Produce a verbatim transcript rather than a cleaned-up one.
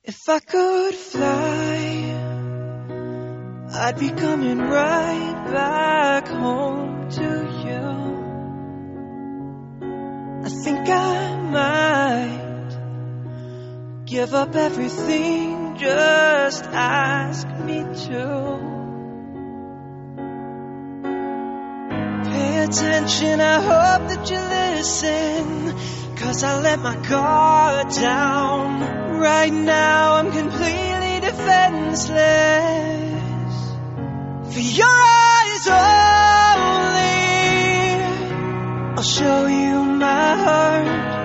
If I could fly, I'd be coming right back home to you. I think I might give up everything, just ask me to. Pay attention, I hope that you listen, 'cause I let my guard down. Right now I'm completely defenseless. For your eyes only, I'll show you my heart.